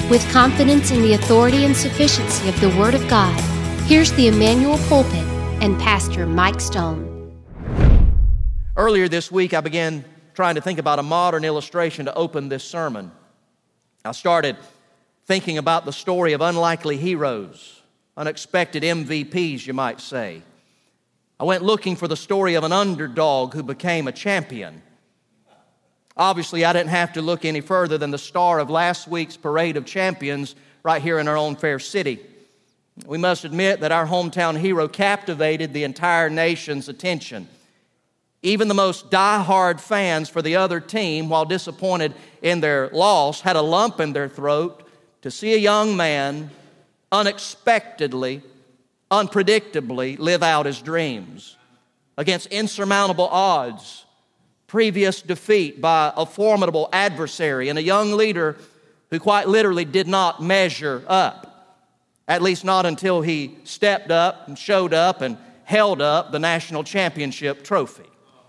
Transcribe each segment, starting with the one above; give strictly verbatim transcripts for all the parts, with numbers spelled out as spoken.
With confidence in the authority and sufficiency of the Word of God, here's the Emmanuel Pulpit and Pastor Mike Stone. Earlier this week, I began trying to think about a modern illustration to open this sermon. I started thinking about the story of unlikely heroes, unexpected M V Ps, you might say. I went looking for the story of an underdog who became a champion. Obviously, I didn't have to look any further than the star of last week's Parade of Champions right here in our own fair city. We must admit that our hometown hero captivated the entire nation's attention. Even the most die-hard fans for the other team, while disappointed in their loss, had a lump in their throat to see a young man unexpectedly, unpredictably live out his dreams against insurmountable odds. Previous defeat by a formidable adversary and a young leader who quite literally did not measure up, at least not until he stepped up and showed up and held up the national championship trophy.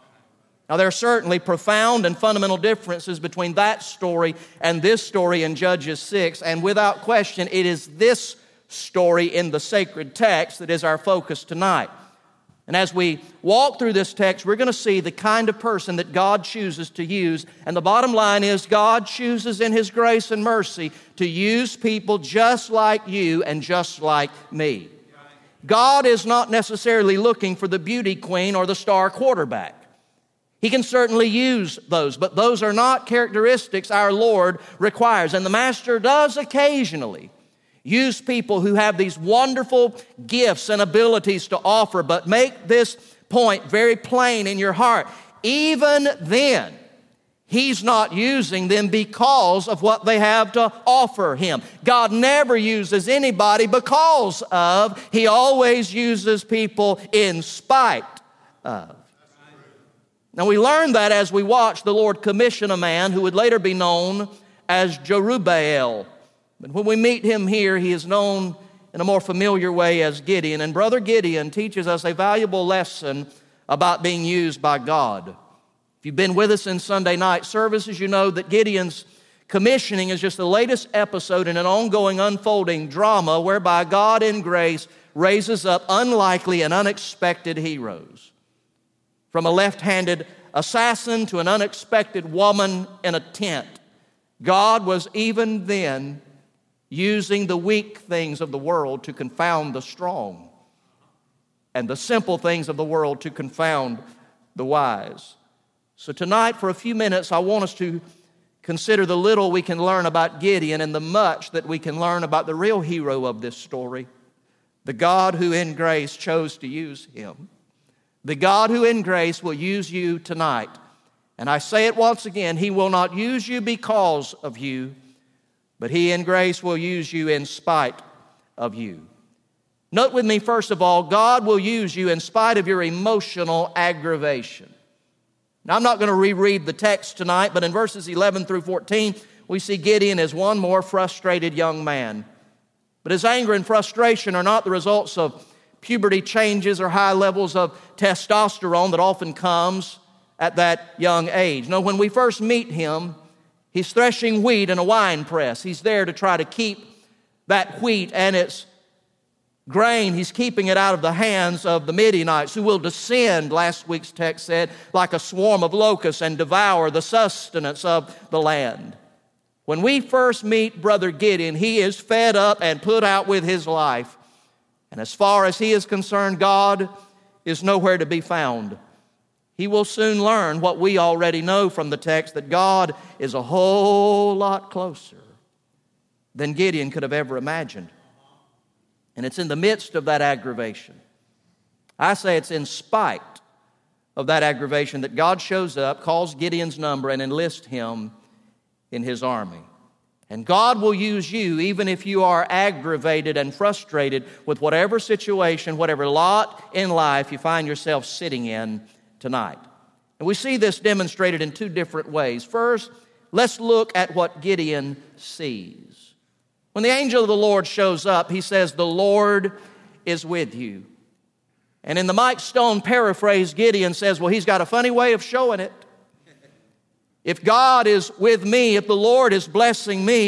Now, there are certainly profound and fundamental differences between that story and this story in Judges six, and without question, it is this story in the sacred text that is our focus tonight. And as we walk through this text, we're going to see the kind of person that God chooses to use. And the bottom line is God chooses in His grace and mercy to use people just like you and just like me. God is not necessarily looking for the beauty queen or the star quarterback. He can certainly use those, but those are not characteristics our Lord requires. And the Master does occasionally use people who have these wonderful gifts and abilities to offer, but make this point very plain in your heart. Even then, He's not using them because of what they have to offer Him. God never uses anybody because of. He always uses people in spite of. Now, we learn that as we watch the Lord commission a man who would later be known as Jerubbaal. But when we meet him here, he is known in a more familiar way as Gideon. And Brother Gideon teaches us a valuable lesson about being used by God. If you've been with us in Sunday night services, you know that Gideon's commissioning is just the latest episode in an ongoing, unfolding drama whereby God in grace raises up unlikely and unexpected heroes. From a left-handed assassin to an unexpected woman in a tent, God was even then using the weak things of the world to confound the strong, and the simple things of the world to confound the wise. So tonight, for a few minutes, I want us to consider the little we can learn about Gideon and the much that we can learn about the real hero of this story, the God who in grace chose to use him. The God who in grace will use you tonight. And I say it once again, He will not use you because of you, but He in grace will use you in spite of you. Note with me, first of all, God will use you in spite of your emotional aggravation. Now, I'm not going to reread the text tonight, but in verses eleven through fourteen, we see Gideon as one more frustrated young man. But his anger and frustration are not the results of puberty changes or high levels of testosterone that often comes at that young age. No, when we first meet him, he's threshing wheat in a wine press. He's there to try to keep that wheat and its grain. He's keeping it out of the hands of the Midianites, who will descend, last week's text said, like a swarm of locusts and devour the sustenance of the land. When we first meet Brother Gideon, he is fed up and put out with his life. And as far as he is concerned, God is nowhere to be found. He will soon learn what we already know from the text, that God is a whole lot closer than Gideon could have ever imagined. And it's in the midst of that aggravation, I say it's in spite of that aggravation, that God shows up, calls Gideon's number, and enlists him in His army. And God will use you even if you are aggravated and frustrated with whatever situation, whatever lot in life you find yourself sitting in tonight. And we see this demonstrated in two different ways. First, let's look at what Gideon sees. When the angel of the Lord shows up, he says, "The Lord is with you." And in the Mike Stone paraphrase, Gideon says, well, he's got a funny way of showing it. If God is with me, if the Lord is blessing me,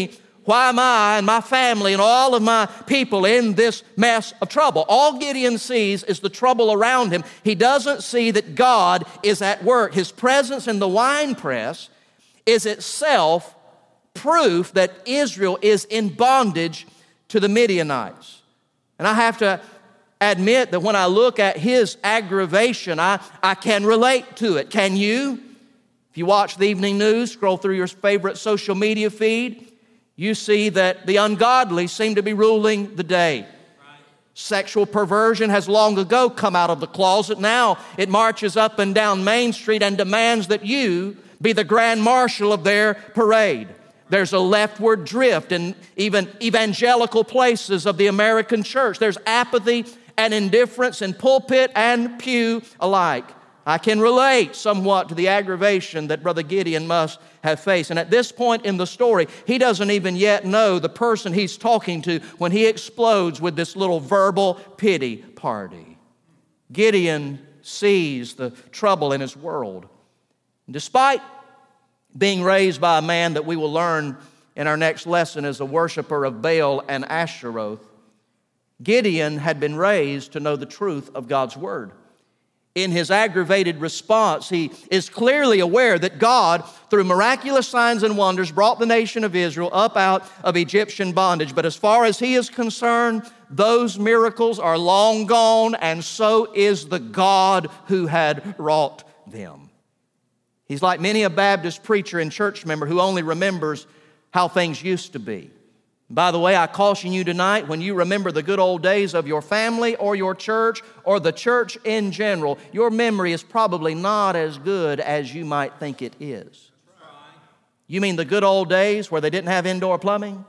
Why am I and my family and all of my people in this mess of trouble? All Gideon sees is the trouble around him. He doesn't see that God is at work. His presence in the winepress is itself proof that Israel is in bondage to the Midianites. And I have to admit that when I look at his aggravation, I, I can relate to it. Can you? If you watch the evening news, scroll through your favorite social media feed, you see that the ungodly seem to be ruling the day. Right. Sexual perversion has long ago come out of the closet. Now it marches up and down Main Street and demands that you be the grand marshal of their parade. There's a leftward drift in even evangelical places of the American church. There's apathy and indifference in pulpit and pew alike. I can relate somewhat to the aggravation that Brother Gideon must have faced. And at this point in the story, he doesn't even yet know the person he's talking to when he explodes with this little verbal pity party. Gideon sees the trouble in his world. Despite being raised by a man that we will learn in our next lesson is a worshiper of Baal and Asheroth, Gideon had been raised to know the truth of God's Word. In his aggravated response, he is clearly aware that God, through miraculous signs and wonders, brought the nation of Israel up out of Egyptian bondage. But as far as he is concerned, those miracles are long gone, and so is the God who had wrought them. He's like many a Baptist preacher and church member who only remembers how things used to be. By the way, I caution you tonight, when you remember the good old days of your family or your church or the church in general, your memory is probably not as good as you might think it is. You mean the good old days where they didn't have indoor plumbing?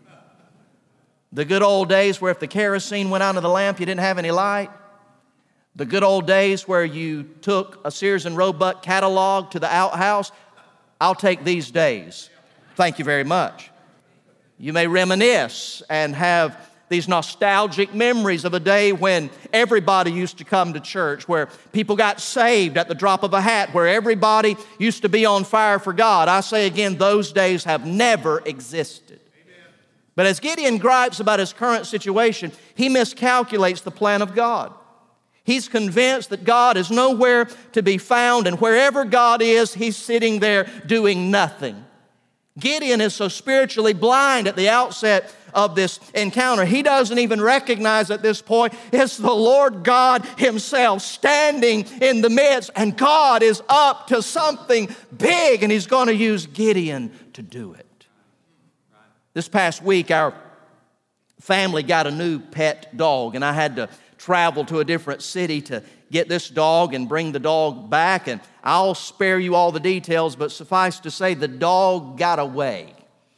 The good old days where if the kerosene went out of the lamp, you didn't have any light? The good old days where you took a Sears and Roebuck catalog to the outhouse? I'll take these days. Thank you very much. You may reminisce and have these nostalgic memories of a day when everybody used to come to church, where people got saved at the drop of a hat, where everybody used to be on fire for God. I say again, those days have never existed. Amen. But as Gideon gripes about his current situation, he miscalculates the plan of God. He's convinced that God is nowhere to be found, and wherever God is, he's sitting there doing nothing. Gideon is so spiritually blind at the outset of this encounter, he doesn't even recognize at this point it's the Lord God himself standing in the midst, and God is up to something big, and he's going to use Gideon to do it. This past week, our family got a new pet dog, and I had to travel to a different city to get this dog and bring the dog back. And I'll spare you all the details, but suffice to say, the dog got away.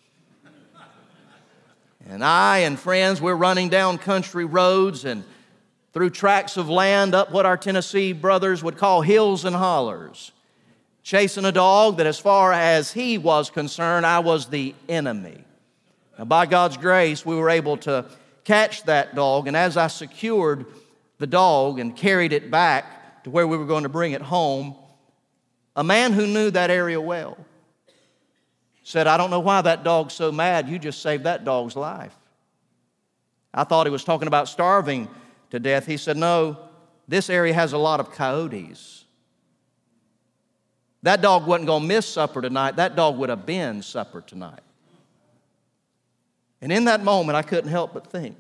And I and friends, we're running down country roads and through tracts of land up what our Tennessee brothers would call hills and hollers, chasing a dog that, as far as he was concerned, I was the enemy. Now, by God's grace, we were able to catch that dog, and as I secured the dog and carried it back to where we were going to bring it home, a man who knew that area well said, "I don't know why that dog's so mad. You just saved that dog's life." I thought he was talking about starving to death. He said, "No, this area has a lot of coyotes. That dog wasn't going to miss supper tonight. That dog would have been supper tonight." And in that moment, I couldn't help but think,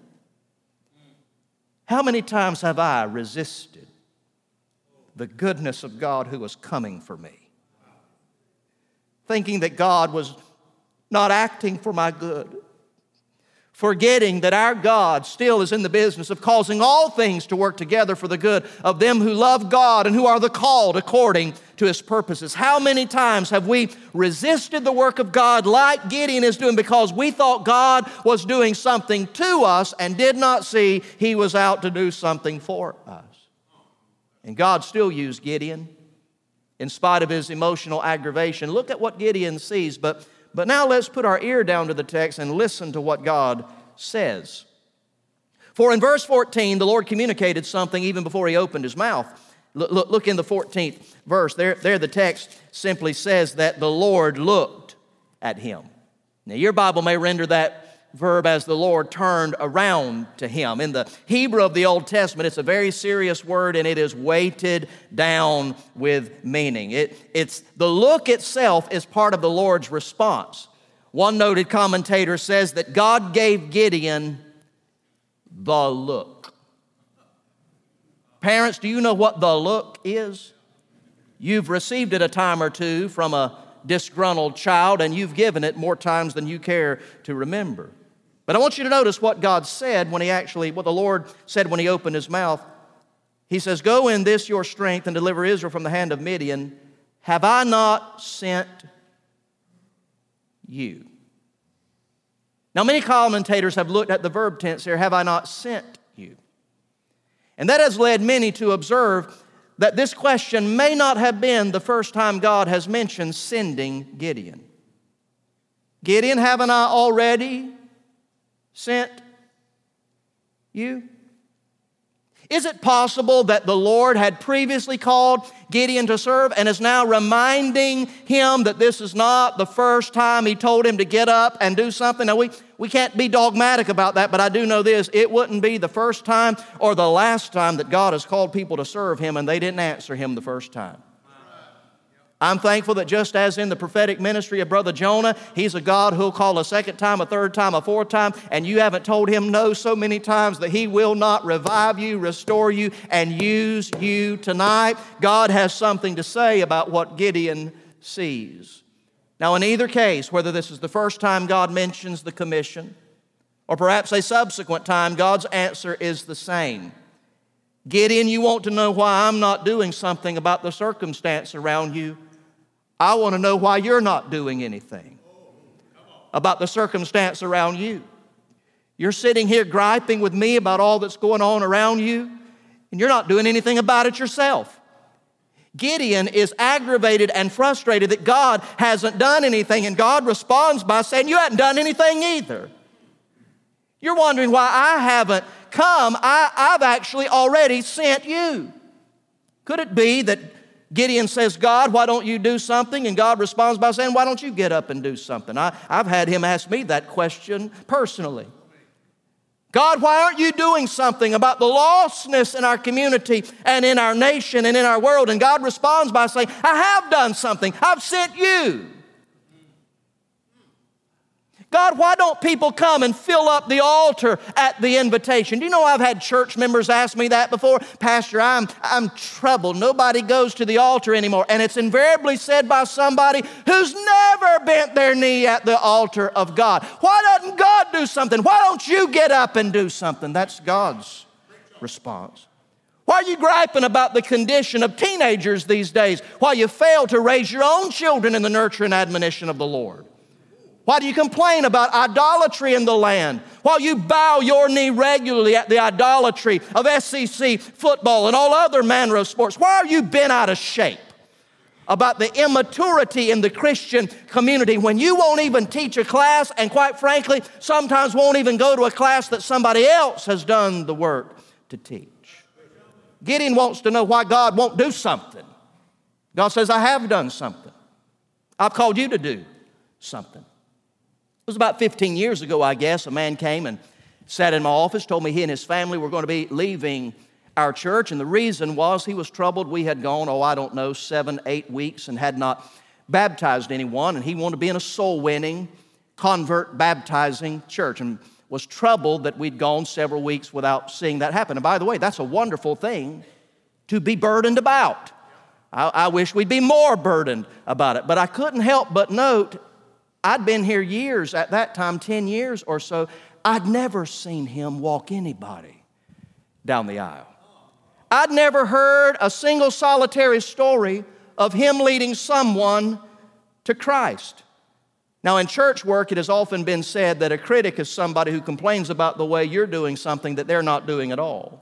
how many times have I resisted the goodness of God who was coming for me, thinking that God was not acting for my good, forgetting that our God still is in the business of causing all things to work together for the good of them who love God and who are the called according to his purposes. How many times have we resisted the work of God like Gideon is doing because we thought God was doing something to us and did not see he was out to do something for us? And God still used Gideon in spite of his emotional aggravation. Look at what Gideon sees, but But now let's put our ear down to the text and listen to what God says. For in verse fourteen, the Lord communicated something even before he opened his mouth. Look, look, look in the fourteenth verse. There, there the text simply says that the Lord looked at him. Now, your Bible may render that verb as the Lord turned around to him. In the Hebrew of the Old Testament, it's a very serious word, and it is weighted down with meaning. It, it's, the look itself is part of the Lord's response. One noted commentator says that God gave Gideon the look. Parents, do you know what the look is? You've received it a time or two from a disgruntled child, and you've given it more times than you care to remember. But I want you to notice what God said when he actually, what the Lord said when he opened his mouth. He says, "Go in this your strength and deliver Israel from the hand of Midian. Have I not sent you?" Now, many commentators have looked at the verb tense here, "have I not sent you?" And that has led many to observe that this question may not have been the first time God has mentioned sending Gideon. Gideon, haven't I already sent you? Is it possible that the Lord had previously called Gideon to serve and is now reminding him that this is not the first time he told him to get up and do something? Now, we, we can't be dogmatic about that, but I do know this. It wouldn't be the first time or the last time that God has called people to serve him and they didn't answer him the first time. I'm thankful that just as in the prophetic ministry of Brother Jonah, he's a God who'll call a second time, a third time, a fourth time, and you haven't told him no so many times that he will not revive you, restore you, and use you tonight. God has something to say about what Gideon sees. Now, in either case, whether this is the first time God mentions the commission, or perhaps a subsequent time, God's answer is the same. Gideon, you want to know why I'm not doing something about the circumstance around you. I want to know why you're not doing anything about the circumstance around you. You're sitting here griping with me about all that's going on around you, and you're not doing anything about it yourself. Gideon is aggravated and frustrated that God hasn't done anything, and God responds by saying, "You haven't done anything either. You're wondering why I haven't come. I, I've actually already sent you." Could it be that Gideon says, "God, why don't you do something?" And God responds by saying, "Why don't you get up and do something?" I, I've had him ask me that question personally. "God, why aren't you doing something about the lostness in our community and in our nation and in our world?" And God responds by saying, "I have done something. I've sent you." "God, why don't people come and fill up the altar at the invitation?" Do you know I've had church members ask me that before? "Pastor, I'm, I'm troubled. Nobody goes to the altar anymore." And it's invariably said by somebody who's never bent their knee at the altar of God. "Why doesn't God do something? Why don't you get up and do something?" That's God's response. "Why are you griping about the condition of teenagers these days while you fail to raise your own children in the nurture and admonition of the Lord? Why do you complain about idolatry in the land while you bow your knee regularly at the idolatry of S E C football and all other manner of sports? Why are you bent out of shape about the immaturity in the Christian community when you won't even teach a class and, quite frankly, sometimes won't even go to a class that somebody else has done the work to teach?" Gideon wants to know why God won't do something. God says, "I have done something. I've called you to do something." It was about fifteen years ago, I guess, a man came and sat in my office, told me he and his family were going to be leaving our church, and the reason was he was troubled. We had gone, oh, I don't know, seven, eight weeks and had not baptized anyone, and he wanted to be in a soul-winning, convert baptizing church, and was troubled that we'd gone several weeks without seeing that happen. And by the way, that's a wonderful thing to be burdened about. I, I wish we'd be more burdened about it, but I couldn't help but note I'd been here years, at that time, ten years or so. I'd never seen him walk anybody down the aisle. I'd never heard a single solitary story of him leading someone to Christ. Now, in church work, it has often been said that a critic is somebody who complains about the way you're doing something that they're not doing at all.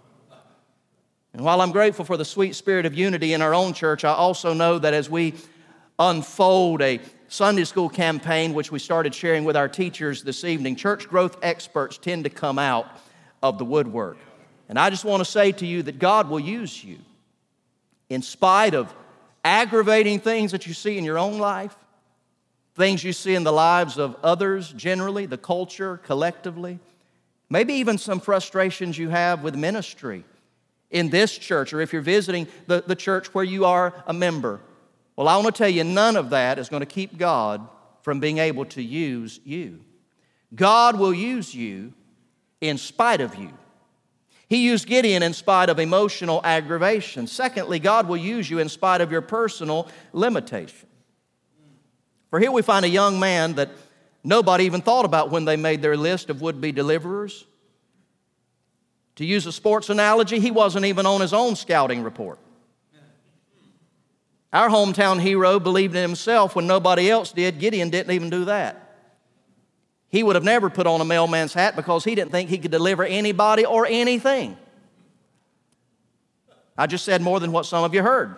And while I'm grateful for the sweet spirit of unity in our own church, I also know that as we unfold a Sunday school campaign, which we started sharing with our teachers this evening, church growth experts tend to come out of the woodwork. And I just want to say to you that God will use you in spite of aggravating things that you see in your own life, things you see in the lives of others generally, the culture collectively, maybe even some frustrations you have with ministry in this church, or if you're visiting the, the church where you are a member. Well, I want to tell you, none of that is going to keep God from being able to use you. God will use you in spite of you. He used Gideon in spite of emotional aggravation. Secondly, God will use you in spite of your personal limitation. For here we find a young man that nobody even thought about when they made their list of would-be deliverers. To use a sports analogy, he wasn't even on his own scouting report. Our hometown hero believed in himself when nobody else did. Gideon didn't even do that. He would have never put on a mailman's hat because he didn't think he could deliver anybody or anything. I just said more than what some of you heard.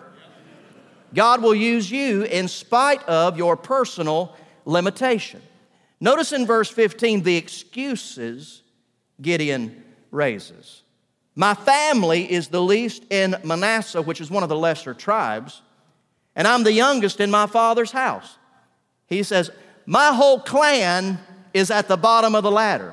God will use you in spite of your personal limitation. Notice in verse fifteen the excuses Gideon raises. My family is the least in Manasseh, which is one of the lesser tribes, and I'm the youngest in my father's house. He says, my whole clan is at the bottom of the ladder.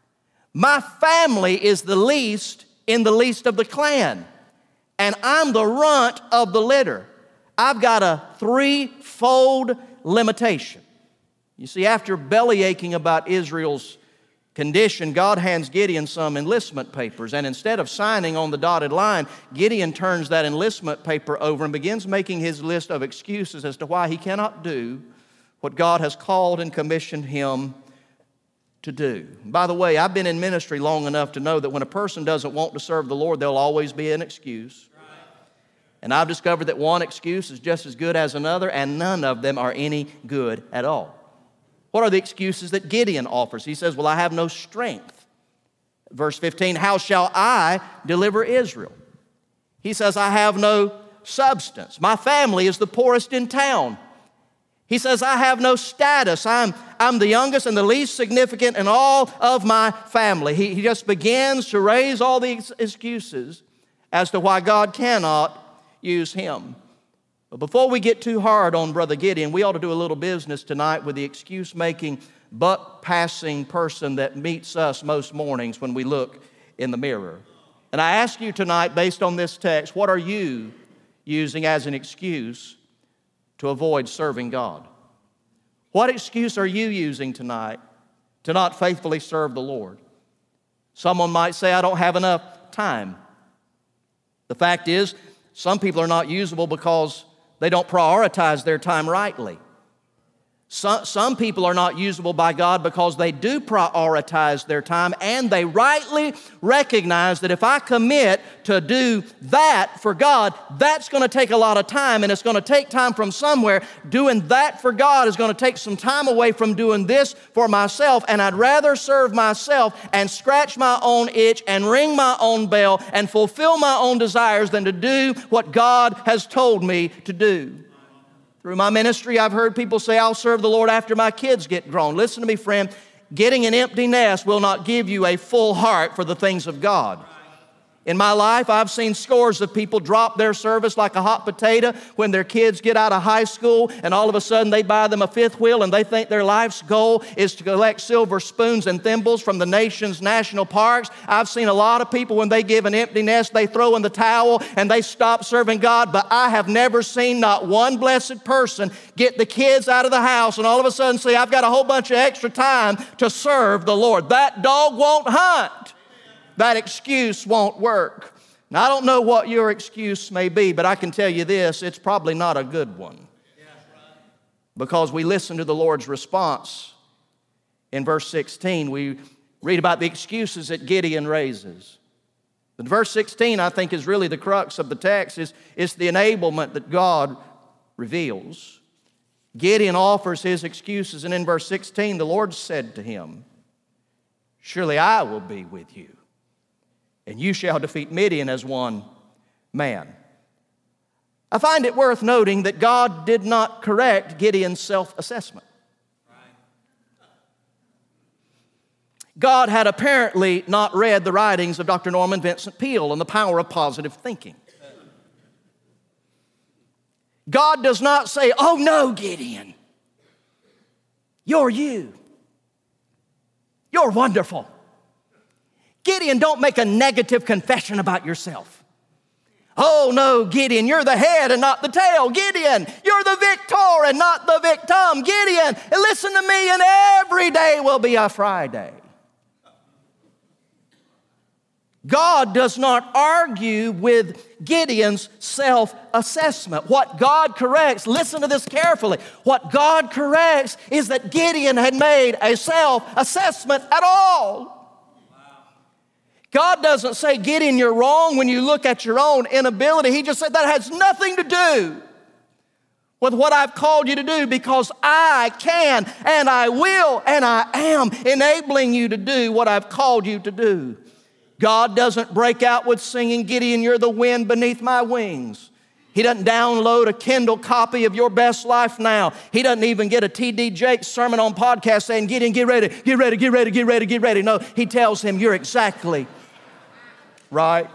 My family is the least in the least of the clan, and I'm the runt of the litter. I've got a threefold limitation. You see, after belly aching about Israel's condition, God hands Gideon some enlistment papers, and instead of signing on the dotted line, Gideon turns that enlistment paper over and begins making his list of excuses as to why he cannot do what God has called and commissioned him to do. By the way, I've been in ministry long enough to know that when a person doesn't want to serve the Lord, there'll always be an excuse. And I've discovered that one excuse is just as good as another, and none of them are any good at all. What are the excuses that Gideon offers? He says, well, I have no strength. Verse fifteen, how shall I deliver Israel? He says, I have no substance. My family is the poorest in town. He says, I have no status. I'm, I'm the youngest and the least significant in all of my family. He, he just begins to raise all these excuses as to why God cannot use him. But before we get too hard on Brother Gideon, we ought to do a little business tonight with the excuse-making, buck-passing person that meets us most mornings when we look in the mirror. And I ask you tonight, based on this text, what are you using as an excuse to avoid serving God? What excuse are you using tonight to not faithfully serve the Lord? Someone might say, I don't have enough time. The fact is, some people are not usable because they don't prioritize their time rightly. Some, some people are not usable by God because they do prioritize their time, and they rightly recognize that if I commit to do that for God, that's going to take a lot of time, and it's going to take time from somewhere. Doing that for God is going to take some time away from doing this for myself, and I'd rather serve myself and scratch my own itch and ring my own bell and fulfill my own desires than to do what God has told me to do. Through my ministry, I've heard people say, I'll serve the Lord after my kids get grown. Listen to me, friend. Getting an empty nest will not give you a full heart for the things of God. In my life, I've seen scores of people drop their service like a hot potato when their kids get out of high school, and all of a sudden they buy them a fifth wheel and they think their life's goal is to collect silver spoons and thimbles from the nation's national parks. I've seen a lot of people, when they give an empty nest, they throw in the towel and they stop serving God, but I have never seen not one blessed person get the kids out of the house and all of a sudden say, I've got a whole bunch of extra time to serve the Lord. That dog won't hunt. That excuse won't work. Now, I don't know what your excuse may be, but I can tell you this, it's probably not a good one. Because we listen to the Lord's response. In verse sixteen, we read about the excuses that Gideon raises. But verse sixteen, I think, is really the crux of the text. Is it's the enablement that God reveals. Gideon offers his excuses, and in verse sixteen, the Lord said to him, surely I will be with you, and you shall defeat Midian as one man. I find it worth noting that God did not correct Gideon's self-assessment. God had apparently not read the writings of Doctor Norman Vincent Peale on the power of positive thinking. God does not say, oh no, Gideon, You're you. You're wonderful. Gideon, don't make a negative confession about yourself. Oh no, Gideon, you're the head and not the tail. Gideon, you're the victor and not the victim. Gideon, and listen to me, and every day will be a Friday. God does not argue with Gideon's self-assessment. What God corrects, listen to this carefully, what God corrects is that Gideon had made a self-assessment at all. God doesn't say, Gideon, you're wrong when you look at your own inability. He just said that has nothing to do with what I've called you to do, because I can and I will and I am enabling you to do what I've called you to do. God doesn't break out with singing, Gideon, you're the wind beneath my wings. He doesn't download a Kindle copy of Your Best Life Now. He doesn't even get a T D Jakes sermon on podcast saying, Gideon, get ready, get ready, get ready, get ready, get ready. No, he tells him, you're exactly right.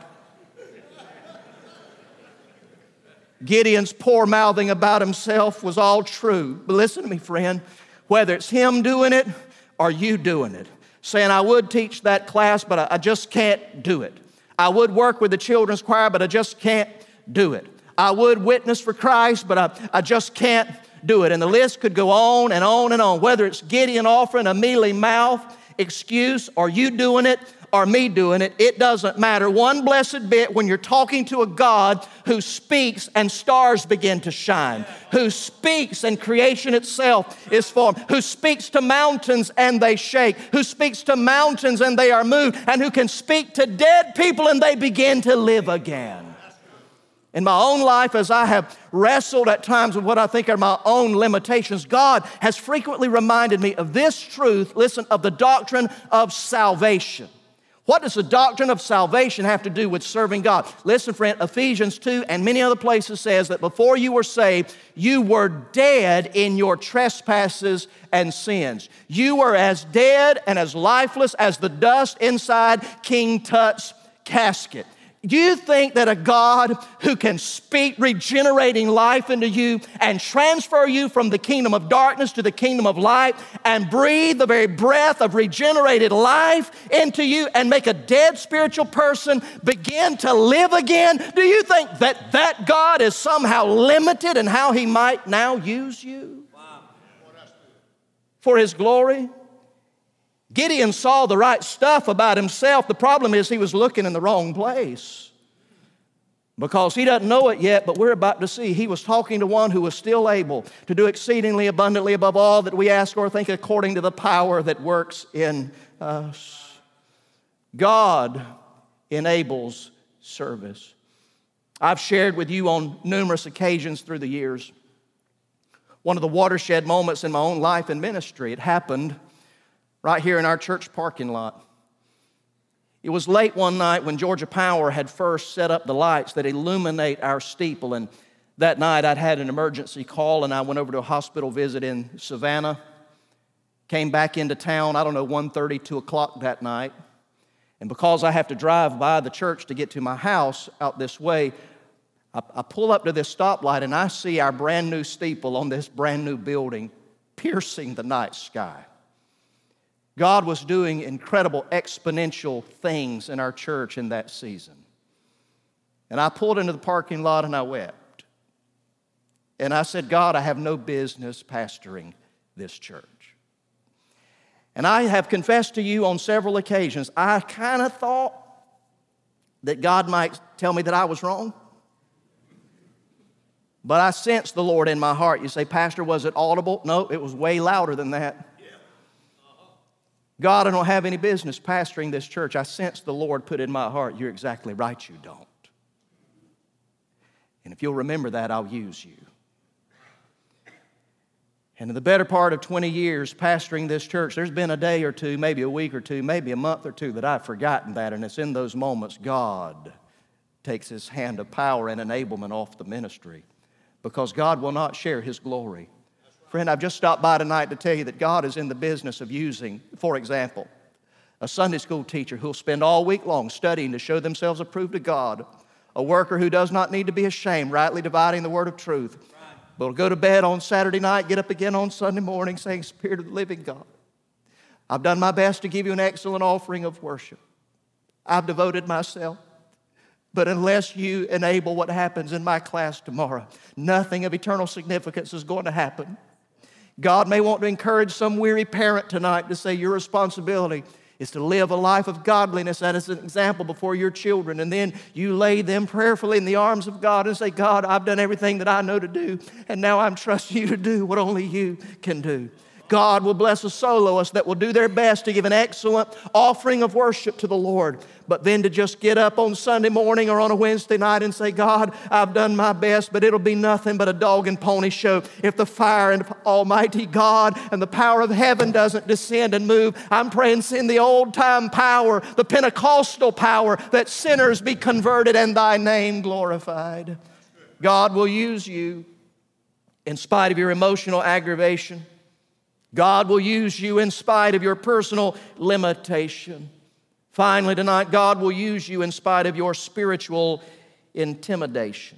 Gideon's poor mouthing about himself was all true. But listen to me, friend, whether it's him doing it or you doing it, saying, I would teach that class, but I just can't do it. I would work with the children's choir, but I just can't do it. I would witness for Christ, but I, I just can't do it. And the list could go on and on and on. Whether it's Gideon offering a mealy mouth excuse, or you doing it, or me doing it, it doesn't matter one blessed bit when you're talking to a God who speaks and stars begin to shine, who speaks and creation itself is formed, who speaks to mountains and they shake, who speaks to mountains and they are moved, and who can speak to dead people and they begin to live again. In my own life, as I have wrestled at times with what I think are my own limitations, God has frequently reminded me of this truth, listen, of the doctrine of salvation. What does the doctrine of salvation have to do with serving God? Listen, friend, Ephesians two and many other places says that before you were saved, you were dead in your trespasses and sins. You were as dead and as lifeless as the dust inside King Tut's casket. You think that a God who can speak regenerating life into you and transfer you from the kingdom of darkness to the kingdom of light and breathe the very breath of regenerated life into you and make a dead spiritual person begin to live again? Do you think that that God is somehow limited in how He might now use you for His glory? Gideon saw the right stuff about himself. The problem is he was looking in the wrong place, because he doesn't know it yet, but we're about to see. He was talking to one who was still able to do exceedingly abundantly above all that we ask or think, according to the power that works in us. God enables service. I've shared with you on numerous occasions through the years one of the watershed moments in my own life and ministry. It happened right here in our church parking lot. It was late one night when Georgia Power had first set up the lights that illuminate our steeple, and that night I'd had an emergency call and I went over to a hospital visit in Savannah. Came back into town, I don't know, one thirty, two o'clock that night. And because I have to drive by the church to get to my house out this way, I, I pull up to this stoplight and I see our brand new steeple on this brand new building piercing the night sky. God was doing incredible exponential things in our church in that season. And I pulled into the parking lot and I wept. And I said, God, I have no business pastoring this church. And I have confessed to you on several occasions, I kind of thought that God might tell me that I was wrong. But I sensed the Lord in my heart. You say, Pastor, was it audible? No, it was way louder than that. God, I don't have any business pastoring this church. I sense the Lord put in my heart, you're exactly right, you don't. And if you'll remember that, I'll use you. And in the better part of twenty years pastoring this church, there's been a day or two, maybe a week or two, maybe a month or two that I've forgotten that, and it's in those moments God takes His hand of power and enablement off the ministry, because God will not share His glory. Friend, I've just stopped by tonight to tell you that God is in the business of using, for example, a Sunday school teacher who'll spend all week long studying to show themselves approved to God, a worker who does not need to be ashamed, rightly dividing the word of truth, but will go to bed on Saturday night, get up again on Sunday morning saying, Spirit of the living God, I've done my best to give you an excellent offering of worship. I've devoted myself. But unless you enable what happens in my class tomorrow, nothing of eternal significance is going to happen. God may want to encourage some weary parent tonight to say your responsibility is to live a life of godliness and as an example before your children. And then you lay them prayerfully in the arms of God and say, God, I've done everything that I know to do, and now I'm trusting you to do what only you can do. God will bless a soloist that will do their best to give an excellent offering of worship to the Lord. But then to just get up on Sunday morning or on a Wednesday night and say, God, I've done my best, but it'll be nothing but a dog and pony show if the fire and Almighty God and the power of heaven doesn't descend and move. I'm praying, send the old-time power, the Pentecostal power, that sinners be converted and thy name glorified. God will use you in spite of your emotional aggravation. God will use you in spite of your personal limitation. Finally, tonight, God will use you in spite of your spiritual intimidation.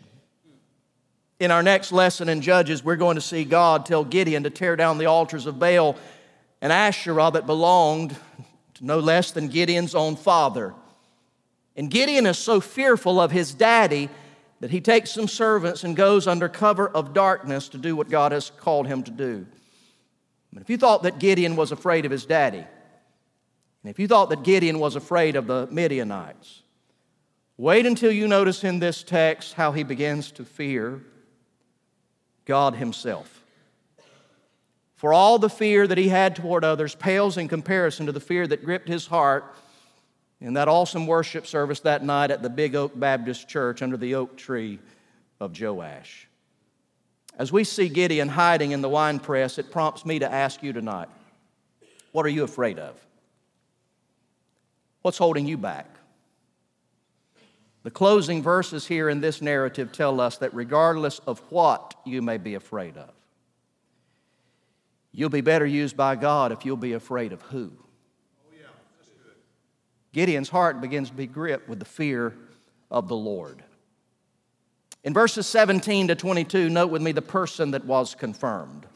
In our next lesson in Judges, we're going to see God tell Gideon to tear down the altars of Baal and Asherah that belonged to no less than Gideon's own father. And Gideon is so fearful of his daddy that he takes some servants and goes under cover of darkness to do what God has called him to do. But if you thought that Gideon was afraid of his daddy, and if you thought that Gideon was afraid of the Midianites, wait until you notice in this text how he begins to fear God himself. For all the fear that he had toward others pales in comparison to the fear that gripped his heart in that awesome worship service that night at the Big Oak Baptist Church under the oak tree of Joash. As we see Gideon hiding in the winepress, it prompts me to ask you tonight, what are you afraid of? What's holding you back? The closing verses here in this narrative tell us that regardless of what you may be afraid of, you'll be better used by God if you'll be afraid of who. Oh, yeah. That's good. Gideon's heart begins to be gripped with the fear of the Lord. In verses seventeen to twenty-two, note with me the person that was confirmed.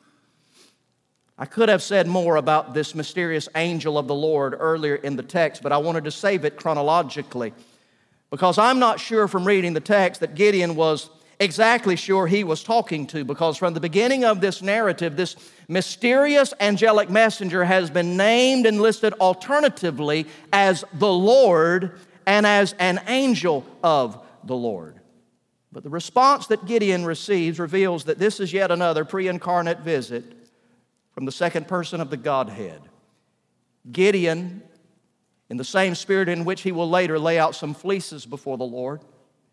I could have said more about this mysterious angel of the Lord earlier in the text, but I wanted to save it chronologically because I'm not sure from reading the text that Gideon was exactly sure he was talking to, because from the beginning of this narrative, this mysterious angelic messenger has been named and listed alternatively as the Lord and as an angel of the Lord. But the response that Gideon receives reveals that this is yet another pre-incarnate visit from the second person of the Godhead. Gideon, in the same spirit in which he will later lay out some fleeces before the Lord,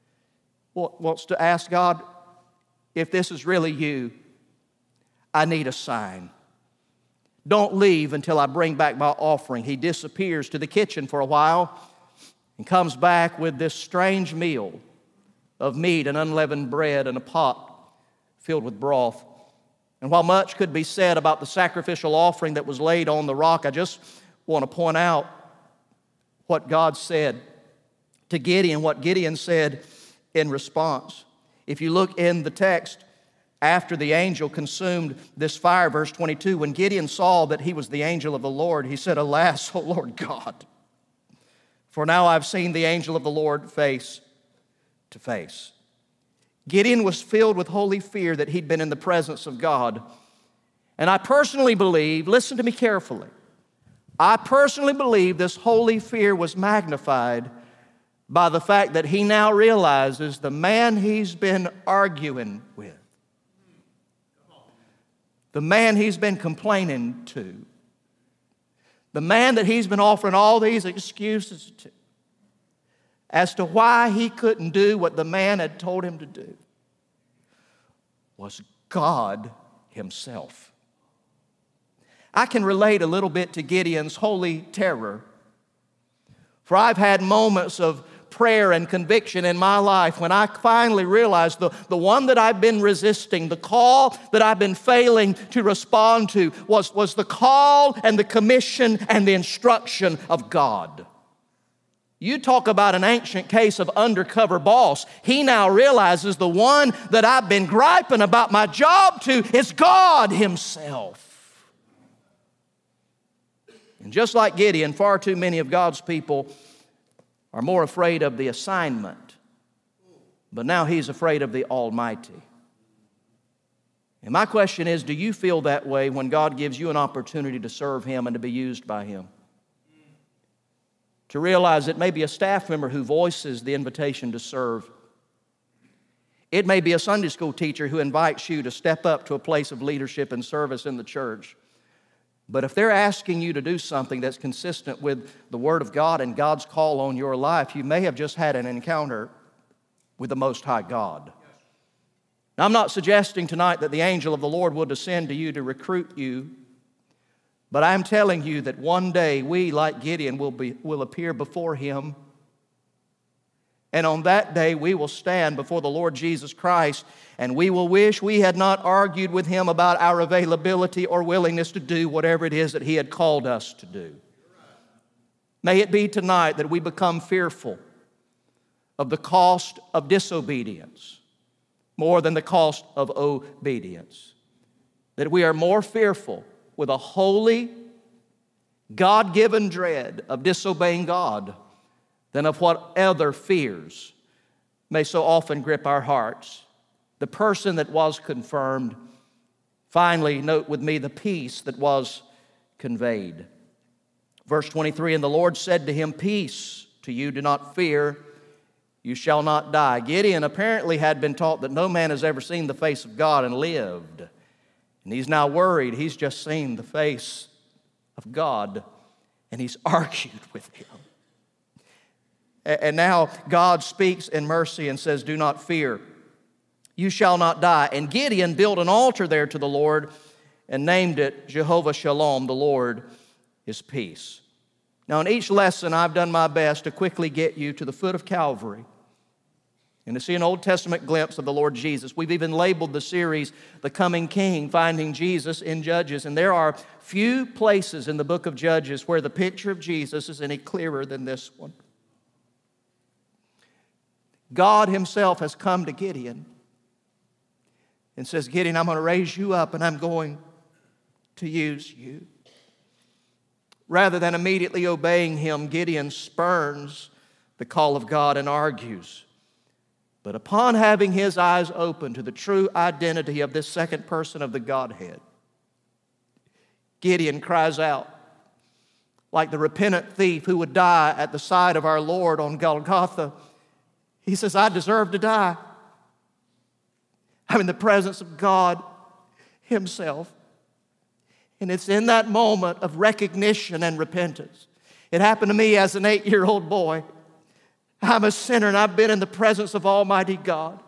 wants to ask God, if this is really you, I need a sign. Don't leave until I bring back my offering. He disappears to the kitchen for a while and comes back with this strange meal of meat and unleavened bread and a pot filled with broth. And while much could be said about the sacrificial offering that was laid on the rock, I just want to point out what God said to Gideon, what Gideon said in response. If you look in the text, after the angel consumed this fire, verse twenty-two, when Gideon saw that he was the angel of the Lord, he said, Alas, O Lord God, for now I've seen the angel of the Lord face to face. Gideon was filled with holy fear that he'd been in the presence of God. And I personally believe, listen to me carefully, I personally believe this holy fear was magnified by the fact that he now realizes the man he's been arguing with, the man he's been complaining to, the man that he's been offering all these excuses to, as to why he couldn't do what the man had told him to do, was God himself. I can relate a little bit to Gideon's holy terror, for I've had moments of prayer and conviction in my life when I finally realized the, the one that I've been resisting, the call that I've been failing to respond to, was, was the call and the commission and the instruction of God. You talk about an ancient case of undercover boss. He now realizes the one that I've been griping about my job to is God Himself. And just like Gideon, far too many of God's people are more afraid of the assignment, but now he's afraid of the Almighty. And my question is, do you feel that way when God gives you an opportunity to serve Him and to be used by Him? To realize it may be a staff member who voices the invitation to serve. It may be a Sunday school teacher who invites you to step up to a place of leadership and service in the church. But if they're asking you to do something that's consistent with the Word of God and God's call on your life, you may have just had an encounter with the Most High God. Now, I'm not suggesting tonight that the angel of the Lord will descend to you to recruit you, but I'm telling you that one day we, like Gideon, will be, will appear before Him. And on that day we will stand before the Lord Jesus Christ, and we will wish we had not argued with Him about our availability or willingness to do whatever it is that He had called us to do. May it be tonight that we become fearful of the cost of disobedience more than the cost of obedience. That we are more fearful with a holy, God-given dread of disobeying God than of what other fears may so often grip our hearts. The person that was confirmed, finally, note with me the peace that was conveyed. Verse twenty-three, and the Lord said to him, peace to you, do not fear, you shall not die. Gideon apparently had been taught that no man has ever seen the face of God and lived. And he's now worried. He's just seen the face of God, and he's argued with Him. And now God speaks in mercy and says, do not fear. You shall not die. And Gideon built an altar there to the Lord and named it Jehovah Shalom, the Lord is peace. Now in each lesson, I've done my best to quickly get you to the foot of Calvary and to see an Old Testament glimpse of the Lord Jesus. We've even labeled the series, The Coming King, Finding Jesus in Judges. And there are few places in the book of Judges where the picture of Jesus is any clearer than this one. God Himself has come to Gideon and says, Gideon, I'm going to raise you up and I'm going to use you. Rather than immediately obeying Him, Gideon spurns the call of God and argues. But upon having his eyes open to the true identity of this second person of the Godhead, Gideon cries out like the repentant thief who would die at the side of our Lord on Golgotha. He says, I deserve to die. I'm in the presence of God Himself. And it's in that moment of recognition and repentance. It happened to me as an eight-year-old boy. I'm a sinner and I've been in the presence of Almighty God.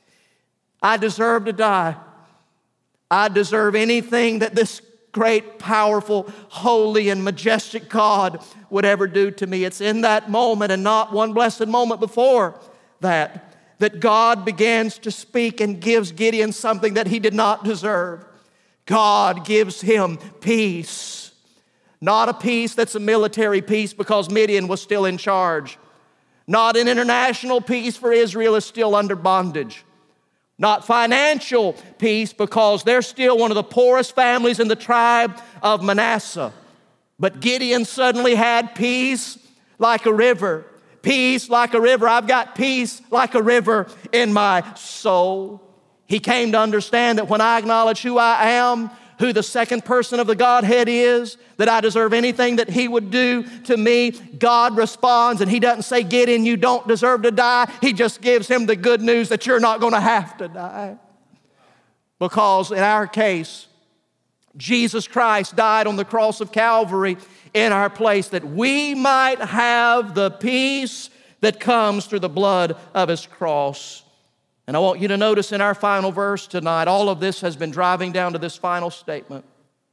I deserve to die. I deserve anything that this great, powerful, holy, and majestic God would ever do to me. It's in that moment and not one blessed moment before that, that God begins to speak and gives Gideon something that he did not deserve. God gives him peace. Not a peace that's a military peace because Midian was still in charge. Not an international peace for Israel is still under bondage. Not financial peace because they're still one of the poorest families in the tribe of Manasseh. But Gideon suddenly had peace like a river. Peace like a river. I've got peace like a river in my soul. He came to understand that when I acknowledge who I am, who the second person of the Godhead is, that I deserve anything that He would do to me, God responds and He doesn't say, Gideon, you don't deserve to die. He just gives him the good news that you're not going to have to die. Because in our case, Jesus Christ died on the cross of Calvary in our place that we might have the peace that comes through the blood of His cross. And I want you to notice in our final verse tonight, all of this has been driving down to this final statement.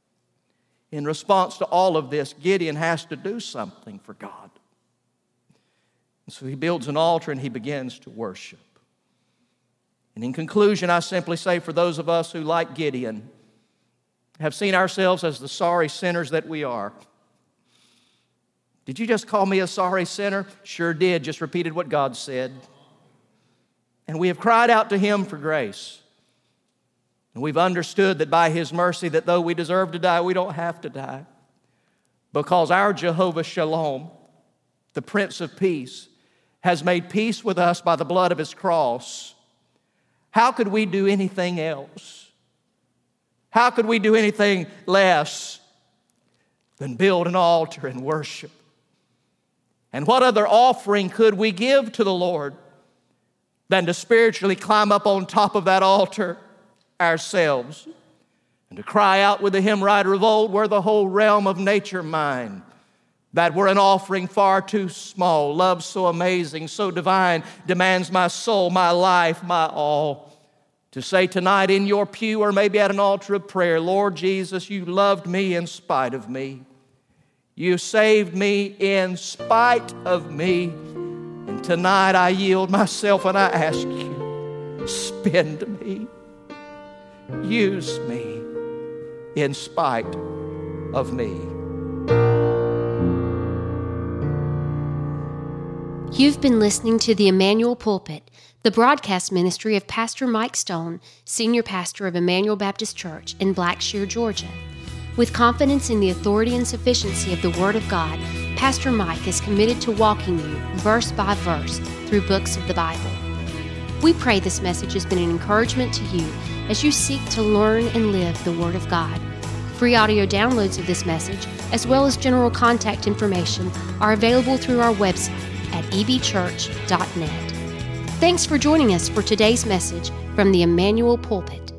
In response to all of this, Gideon has to do something for God. And so he builds an altar and he begins to worship. And in conclusion, I simply say for those of us who, like Gideon, have seen ourselves as the sorry sinners that we are, Did you just call me a sorry sinner? Sure did, just repeated what God said. And we have cried out to Him for grace. And we've understood that by His mercy, that though we deserve to die, we don't have to die. Because our Jehovah Shalom, the Prince of Peace, has made peace with us by the blood of His cross. How could we do anything else? How could we do anything less than build an altar and worship? And what other offering could we give to the Lord than to spiritually climb up on top of that altar ourselves and to cry out with the hymn writer of old, "Were the whole realm of nature mine, that were an offering far too small, love so amazing, so divine, demands my soul, my life, my all." To say tonight in your pew or maybe at an altar of prayer, "Lord Jesus, you loved me in spite of me. You saved me in spite of me. And tonight I yield myself and I ask you, spend me. Use me in spite of me." You've been listening to the Emmanuel Pulpit, the broadcast ministry of Pastor Mike Stone, Senior Pastor of Emmanuel Baptist Church in Blackshear, Georgia. With confidence in the authority and sufficiency of the Word of God, Pastor Mike is committed to walking you verse by verse through books of the Bible. We pray this message has been an encouragement to you as you seek to learn and live the Word of God. Free audio downloads of this message, as well as general contact information, are available through our website at e b church dot net. Thanks for joining us for today's message from the Emmanuel Pulpit.